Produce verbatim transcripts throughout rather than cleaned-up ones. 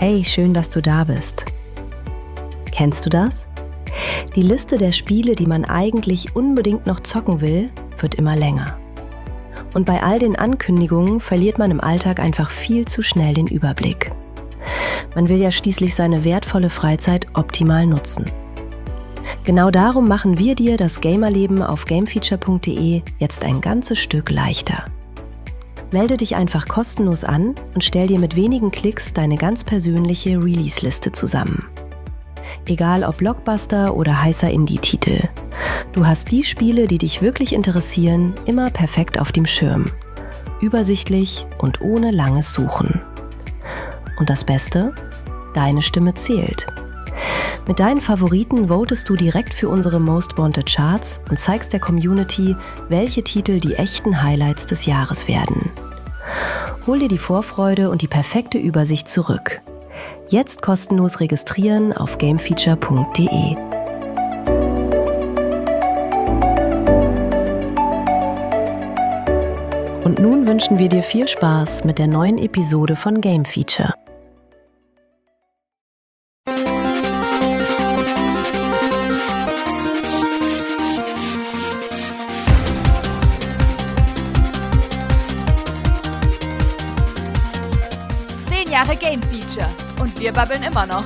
Hey, schön, dass du da bist. Kennst du das? Die Liste der Spiele, die man eigentlich unbedingt noch zocken will, wird immer länger. Und bei all den Ankündigungen verliert man im Alltag einfach viel zu schnell den Überblick. Man will ja schließlich seine wertvolle Freizeit optimal nutzen. Genau darum machen wir dir das Gamerleben auf gamefeature punkt de jetzt ein ganzes Stück leichter. Melde dich einfach kostenlos an und stell dir mit wenigen Klicks deine ganz persönliche Release-Liste zusammen. Egal ob Blockbuster oder heißer Indie-Titel. Du hast die Spiele, die dich wirklich interessieren, immer perfekt auf dem Schirm. Übersichtlich und ohne langes Suchen. Und das Beste? Deine Stimme zählt. Mit deinen Favoriten votest du direkt für unsere Most Wanted Charts und zeigst der Community, welche Titel die echten Highlights des Jahres werden. Hol dir die Vorfreude und die perfekte Übersicht zurück. Jetzt kostenlos registrieren auf gamefeature punkt de. Und nun wünschen wir dir viel Spaß mit der neuen Episode von Game Feature. Jahre Game Feature und wir babbeln immer noch.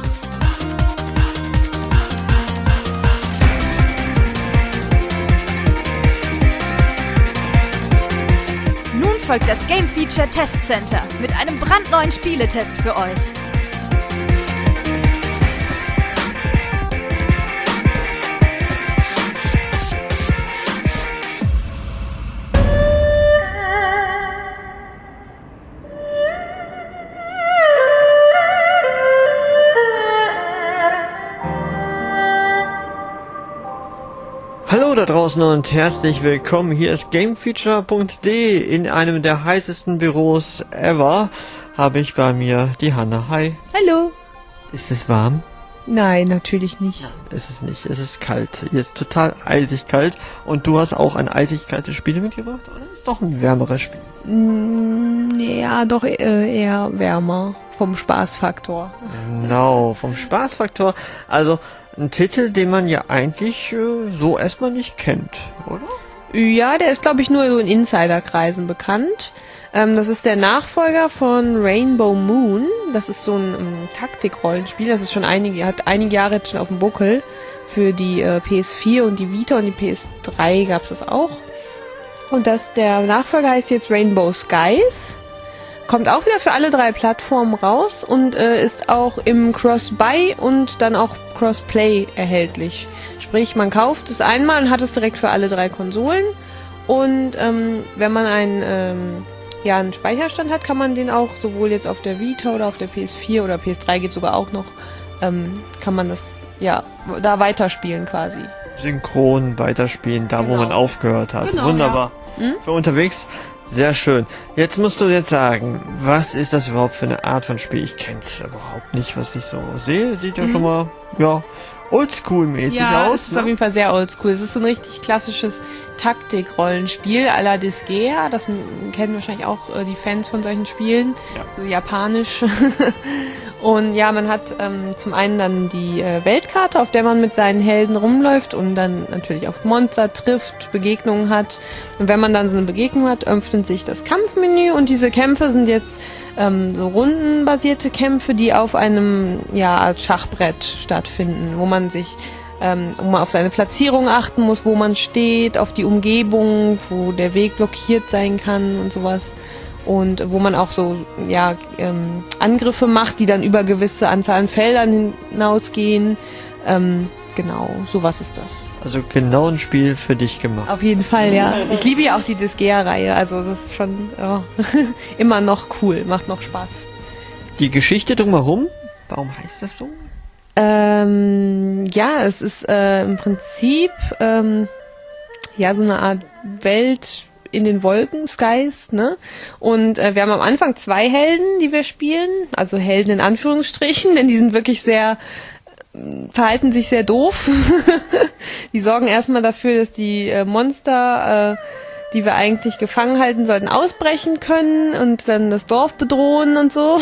Nun folgt das Game Feature Test Center mit einem brandneuen Spieletest für euch. Hallo da draußen und herzlich willkommen. Hier ist gamefeature punkt de. In einem der heißesten Büros ever habe ich bei mir die Hanna. Hi. Hallo. Ist es warm? Nein, natürlich nicht. Ja, ist es nicht. Es ist kalt. Hier ist total eisig kalt. Und du hast auch ein eisig kaltes Spiel mitgebracht? Oder ist doch ein wärmeres Spiel? Mm, ja, doch äh, eher wärmer. Vom Spaßfaktor. Genau, vom Spaßfaktor. Also ein Titel, den man ja eigentlich äh, so erstmal nicht kennt, oder? Ja, der ist, glaube ich, nur so in Insiderkreisen bekannt. Ähm, das ist der Nachfolger von Rainbow Moon. Das ist so ein um, Taktikrollenspiel. Das ist schon einige, hat einige Jahre jetzt schon auf dem Buckel. Für die äh, P S vier und die Vita und die P S drei gab es das auch. Und das, der Nachfolger heißt jetzt Rainbow Skies. Kommt auch wieder für alle drei Plattformen raus und äh, ist auch im Cross-Buy und dann auch Cross-Play erhältlich. Sprich, man kauft es einmal und hat es direkt für alle drei Konsolen. Und ähm, wenn man einen, ähm, ja, einen Speicherstand hat, kann man den auch sowohl jetzt auf der Vita oder auf der P S vier oder P S drei geht sogar auch noch, ähm, kann man das ja da weiterspielen quasi. Synchron weiterspielen, da genau, wo man aufgehört hat. Genau, wunderbar. Ja. Hm? Für unterwegs. Sehr schön. Jetzt musst du jetzt sagen, was ist das überhaupt für eine Art von Spiel? Ich kenn's überhaupt nicht, was ich so sehe. Sieht ja mhm. schon mal, ja, oldschool-mäßig ja, aus. Ja, es ist ne? auf jeden Fall sehr oldschool. Es ist so ein richtig klassisches Taktik-Rollenspiel à la Disgaea. Das kennen wahrscheinlich auch äh, die Fans von solchen Spielen. Ja. So japanisch. Und ja, man hat ähm, zum einen dann die äh, Weltkarte, auf der man mit seinen Helden rumläuft und dann natürlich auf Monster trifft, Begegnungen hat. Und wenn man dann so eine Begegnung hat, öffnet sich das Kampfmenü und diese Kämpfe sind jetzt ähm, so rundenbasierte Kämpfe, die auf einem ja Art Schachbrett stattfinden, wo man sich ähm, wo man auf seine Platzierung achten muss, wo man steht, auf die Umgebung, wo der Weg blockiert sein kann und sowas. Und wo man auch so ja ähm, Angriffe macht, die dann über gewisse Anzahl an Feldern hinausgehen. Ähm, genau, sowas ist das. Also genau ein Spiel für dich gemacht. Auf jeden Fall, ja. Ich liebe ja auch die Disgaea-Reihe, also das ist schon oh, immer noch cool, macht noch Spaß. Die Geschichte drumherum, warum heißt das so? Ähm, ja, es ist äh, im Prinzip ähm, ja so eine Art Welt in den Wolken, Skies, ne? Und äh, wir haben am Anfang zwei Helden, die wir spielen, also Helden in Anführungsstrichen, denn die sind wirklich sehr, äh, verhalten sich sehr doof. Die sorgen erstmal dafür, dass die äh, Monster äh, die wir eigentlich gefangen halten sollten, ausbrechen können und dann das Dorf bedrohen und so.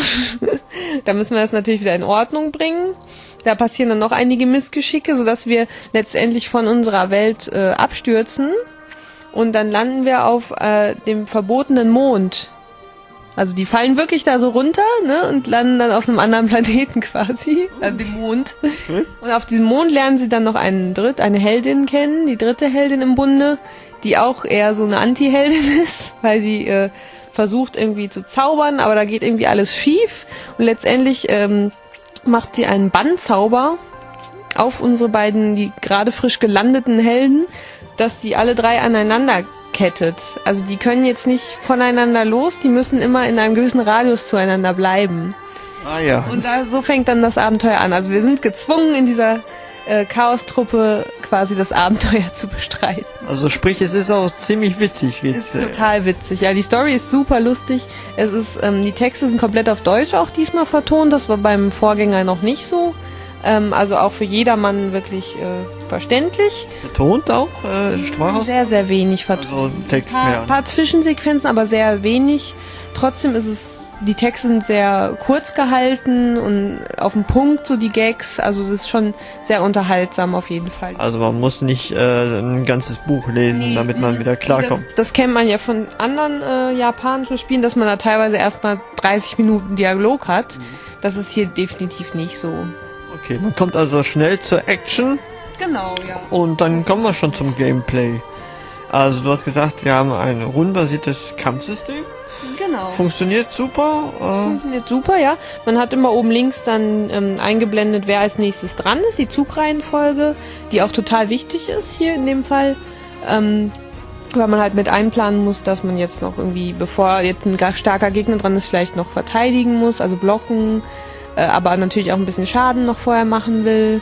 Da müssen wir das natürlich wieder in Ordnung bringen. Da passieren dann noch einige Missgeschicke, sodass wir letztendlich von unserer Welt äh, abstürzen und dann landen wir auf äh, dem verbotenen Mond. Also die fallen wirklich da so runter, ne, und landen dann auf einem anderen Planeten quasi, an dem Mond. Hm? Und auf diesem Mond lernen sie dann noch einen Dritt, eine Heldin kennen, die dritte Heldin im Bunde, die auch eher so eine Anti-Heldin ist, weil sie äh, versucht irgendwie zu zaubern, aber da geht irgendwie alles schief. Und letztendlich ähm, macht sie einen Bannzauber auf unsere beiden, die gerade frisch gelandeten Helden, dass die alle drei aneinander kettet. Also die können jetzt nicht voneinander los, die müssen immer in einem gewissen Radius zueinander bleiben. Ah ja. Und da, so fängt dann das Abenteuer an. Also wir sind gezwungen, in dieser äh, Chaos-Truppe quasi das Abenteuer zu bestreiten. Also sprich, es ist auch ziemlich witzig. Ist äh, total witzig. Ja, die Story ist super lustig. Es ist, ähm, die Texte sind komplett auf Deutsch auch diesmal vertont. Das war beim Vorgänger noch nicht so. Ähm, also auch für jedermann wirklich äh, verständlich. Vertont auch? Äh, Sprachaus? Sehr, sehr wenig vertont. Also Text ein paar, mehr. Ein paar Zwischensequenzen, aber sehr wenig. Trotzdem ist es, die Texte sind sehr kurz gehalten und auf den Punkt, so die Gags. Also es ist schon sehr unterhaltsam auf jeden Fall. Also man muss nicht äh, ein ganzes Buch lesen, nee, damit man wieder klarkommt. Das, das kennt man ja von anderen äh, japanischen Spielen, dass man da teilweise erstmal dreißig Minuten Dialog hat. Das ist hier definitiv nicht so. Okay, man kommt also schnell zur Action. Genau, ja. Und dann kommen wir schon zum Gameplay. Also du hast gesagt, wir haben ein rundenbasiertes Kampfsystem. Genau. Funktioniert super. Äh Funktioniert super, ja. Man hat immer oben links dann ähm, eingeblendet, wer als nächstes dran ist, die Zugreihenfolge, die auch total wichtig ist hier in dem Fall. Ähm, weil man halt mit einplanen muss, dass man jetzt noch irgendwie, bevor jetzt ein starker Gegner dran ist, vielleicht noch verteidigen muss, also blocken. Aber natürlich auch ein bisschen Schaden noch vorher machen will.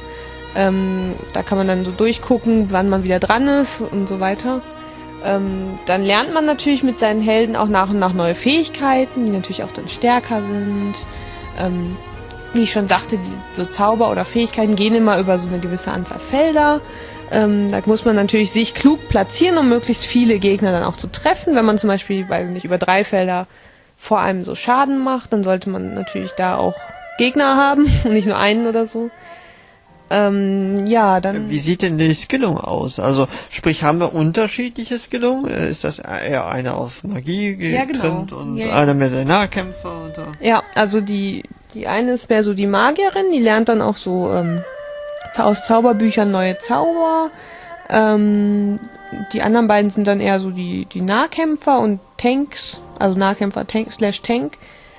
Ähm, da kann man dann so durchgucken, wann man wieder dran ist und so weiter. Ähm, dann lernt man natürlich mit seinen Helden auch nach und nach neue Fähigkeiten, die natürlich auch dann stärker sind. Ähm, wie ich schon sagte, die, so Zauber oder Fähigkeiten gehen immer über so eine gewisse Anzahl Felder. Ähm, da muss man natürlich sich klug platzieren, um möglichst viele Gegner dann auch zu treffen. Wenn man zum Beispiel, weil nicht über drei Felder vor einem so Schaden macht, dann sollte man natürlich da auch Gegner haben und nicht nur einen oder so. Ähm, ja, dann... Wie sieht denn die Skillung aus? Also, sprich, haben wir unterschiedliche Skillung? Ist das eher einer auf Magie getrimmt, ja, genau, und ja, einer mehr der Nahkämpfer? Oder? Ja, also die, die eine ist mehr so die Magierin, die lernt dann auch so ähm, aus Zauberbüchern neue Zauber. Ähm, die anderen beiden sind dann eher so die, die Nahkämpfer und Tanks, also Nahkämpfer Tank slash Tank.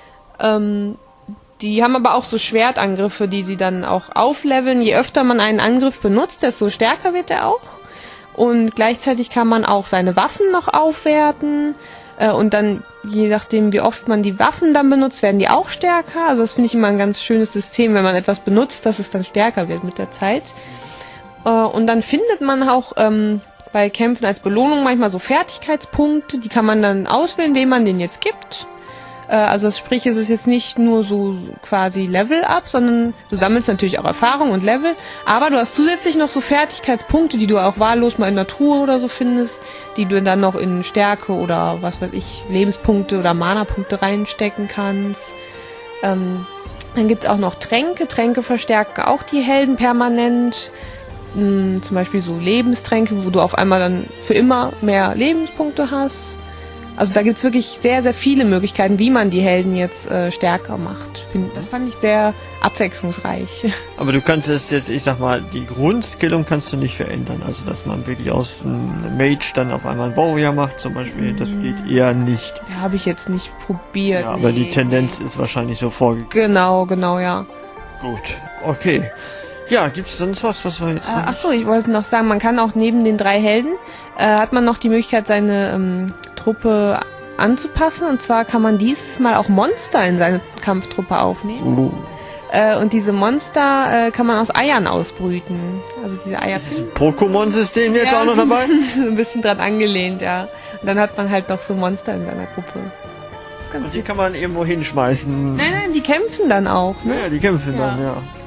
Ähm, Die haben aber auch so Schwertangriffe, die sie dann auch aufleveln. Je öfter man einen Angriff benutzt, desto stärker wird er auch. Und gleichzeitig kann man auch seine Waffen noch aufwerten. Äh, und dann, je nachdem wie oft man die Waffen dann benutzt, werden die auch stärker. Also das finde ich immer ein ganz schönes System, wenn man etwas benutzt, dass es dann stärker wird mit der Zeit. Äh, und dann findet man auch ähm, bei Kämpfen als Belohnung manchmal so Fertigkeitspunkte. Die kann man dann auswählen, wem man den jetzt gibt. Also sprich, es ist jetzt nicht nur so quasi Level-Up, sondern du sammelst natürlich auch Erfahrung und Level, aber du hast zusätzlich noch so Fertigkeitspunkte, die du auch wahllos mal in der Truhe oder so findest, die du dann noch in Stärke oder was weiß ich, Lebenspunkte oder Mana-Punkte reinstecken kannst. Ähm, dann gibt's auch noch Tränke. Tränke verstärken auch die Helden permanent. Hm, zum Beispiel so Lebenstränke, wo du auf einmal dann für immer mehr Lebenspunkte hast. Also da gibt's wirklich sehr, sehr viele Möglichkeiten, wie man die Helden jetzt äh, stärker macht. Find, das fand ich sehr abwechslungsreich. Aber du kannst es jetzt, ich sag mal, die Grundskillung kannst du nicht verändern. Also dass man wirklich aus einem Mage dann auf einmal einen Warrior macht zum Beispiel, mm. das geht eher nicht. Ja, habe ich jetzt nicht probiert. Ja, aber nee, die Tendenz nee. ist wahrscheinlich so vorgegeben. Genau, genau, ja. Gut, okay. Ja, gibt's sonst was, was wir jetzt... Äh, ach so, ich wollte noch sagen, man kann auch neben den drei Helden, äh, hat man noch die Möglichkeit, seine ähm, Truppe anzupassen. Und zwar kann man dieses Mal auch Monster in seine Kampftruppe aufnehmen. Uh. Äh, und diese Monster äh, kann man aus Eiern ausbrüten. Also diese Eier... Ist das Pokémon-System jetzt ja, auch noch dabei? so ein bisschen dran angelehnt, ja. Und dann hat man halt noch so Monster in seiner Gruppe. Und die kann man irgendwo hinschmeißen. Nein, nein, die kämpfen dann auch, ne? Ja, die kämpfen ja. dann, ja.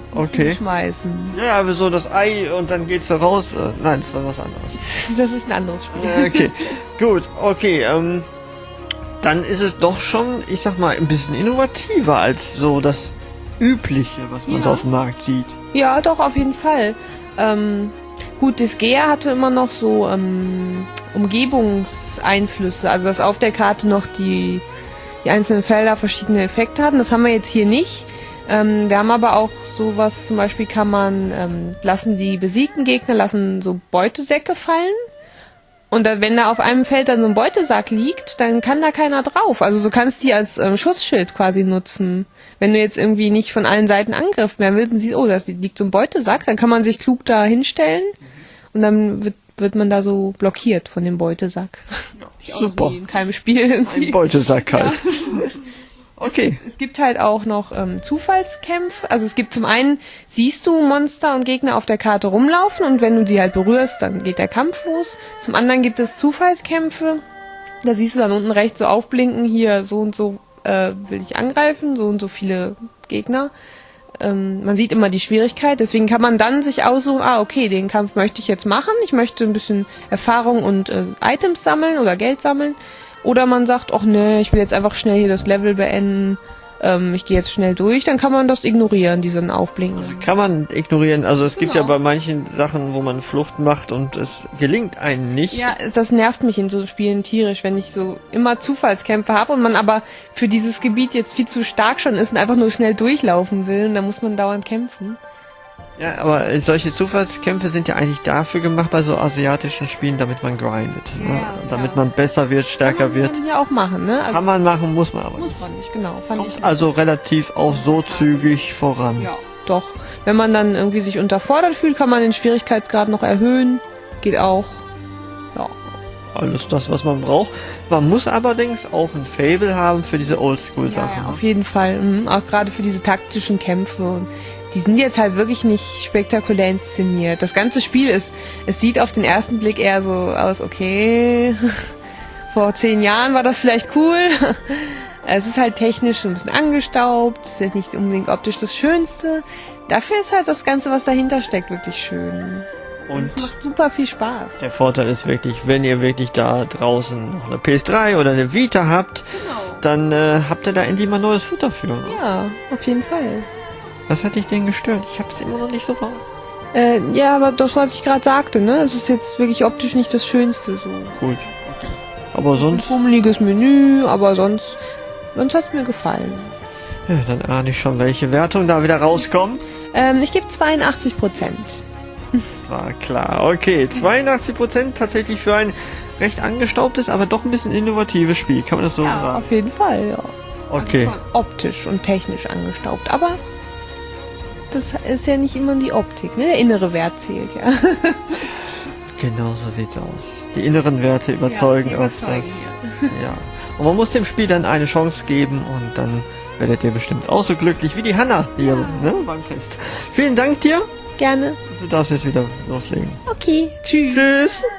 Okay. Schmeißen. Ja, aber so das Ei und dann geht's da raus. Äh, nein, das war was anderes. Das ist ein anderes Spiel. Ja, okay, gut, okay, ähm, dann ist es doch schon, ich sag mal, ein bisschen innovativer als so das Übliche, was man Ja. so auf dem Markt sieht. Ja, doch, auf jeden Fall. Ähm, gut, Disgaea hatte immer noch so ähm, Umgebungseinflüsse, also dass auf der Karte noch die, die einzelnen Felder verschiedene Effekte hatten. Das haben wir jetzt hier nicht. Ähm, wir haben aber auch sowas, zum Beispiel kann man, ähm, lassen die besiegten Gegner, lassen so Beutesäcke fallen. Und da, wenn da auf einem Feld dann so ein Beutesack liegt, dann kann da keiner drauf. Also du kannst die als ähm, Schutzschild quasi nutzen. Wenn du jetzt irgendwie nicht von allen Seiten angegriffen werden willst und siehst, oh, da liegt so ein Beutesack, dann kann man sich klug da hinstellen und dann wird, wird man da so blockiert von dem Beutesack. Ja, super. In keinem Spiel irgendwie. Ein Beutesack halt. Okay. Es gibt halt auch noch ähm, Zufallskämpfe. Also es gibt zum einen, siehst du Monster und Gegner auf der Karte rumlaufen und wenn du sie halt berührst, dann geht der Kampf los. Zum anderen gibt es Zufallskämpfe. Da siehst du dann unten rechts so aufblinken, hier so und so äh, will ich angreifen, so und so viele Gegner. Ähm, man sieht immer die Schwierigkeit, deswegen kann man dann sich aussuchen, ah okay, den Kampf möchte ich jetzt machen. Ich möchte ein bisschen Erfahrung und äh, Items sammeln oder Geld sammeln. Oder man sagt, ach ne, ich will jetzt einfach schnell hier das Level beenden, ähm, ich gehe jetzt schnell durch, dann kann man das ignorieren, diesen Aufblinken. Kann man ignorieren, also es gibt Genau. ja bei manchen Sachen, wo man Flucht macht und es gelingt einem nicht. Ja, das nervt mich in so Spielen tierisch, wenn ich so immer Zufallskämpfe habe und man aber für dieses Gebiet jetzt viel zu stark schon ist und einfach nur schnell durchlaufen will und dann muss man dauernd kämpfen. Ja, aber solche Zufallskämpfe sind ja eigentlich dafür gemacht bei so asiatischen Spielen, damit man grindet. Ne? Ja, damit ja. man besser wird, stärker Kann wird. man ja auch machen, ne? Also Kann man machen, muss man aber muss nicht. man nicht, genau. Fand ich Kommt also relativ auch so zügig voran. Ja, doch. Wenn man dann irgendwie sich unterfordert fühlt, kann man den Schwierigkeitsgrad noch erhöhen. Geht auch. Ja. Alles das, was man braucht. Man muss allerdings auch ein Faible haben für diese Ja, Oldschool-Sachen. ja, auf jeden Fall. Mhm. Auch gerade für diese taktischen Kämpfe. Und die sind jetzt halt wirklich nicht spektakulär inszeniert. Das ganze Spiel ist, es sieht auf den ersten Blick eher so aus, okay, vor zehn Jahren war das vielleicht cool. Es ist halt technisch ein bisschen angestaubt, es ist jetzt nicht unbedingt optisch das Schönste. Dafür ist halt das Ganze, was dahinter steckt, wirklich schön. Und Es macht super viel Spaß. der Vorteil ist wirklich, wenn ihr wirklich da draußen noch eine P S drei oder eine Vita habt, dann äh, habt ihr da endlich mal neues Futter für. Ne? Ja, auf jeden Fall. Was hat dich denn gestört? Ich hab's immer noch nicht so raus. Äh, ja, aber das, was ich gerade sagte, ne? Es ist jetzt wirklich optisch nicht das Schönste so. Gut. Aber Es ist ein sonst, pummeliges Menü, aber sonst, sonst hat's mir gefallen. ja, dann ahne ich schon, welche Wertung da wieder rauskommt. Ähm, ich gebe zweiundachtzig Prozent. Das war klar. Okay, zweiundachtzig Prozent tatsächlich für ein recht angestaubtes, aber doch ein bisschen innovatives Spiel. Kann man das so Ja, sagen? auf jeden Fall, ja. Okay. Also schon optisch und technisch angestaubt, aber das ist ja nicht immer die Optik, ne? Der innere Wert zählt, ja. Genau so sieht's aus. Die inneren Werte überzeugen Ja, die auf überzeugen, das. Ja. Und man muss dem Spiel dann eine Chance geben und dann werdet ihr bestimmt auch so glücklich wie die Hanna hier ne, beim Test. Vielen Dank dir. Gerne. Du darfst jetzt wieder loslegen. Okay, tschüss. Tschüss.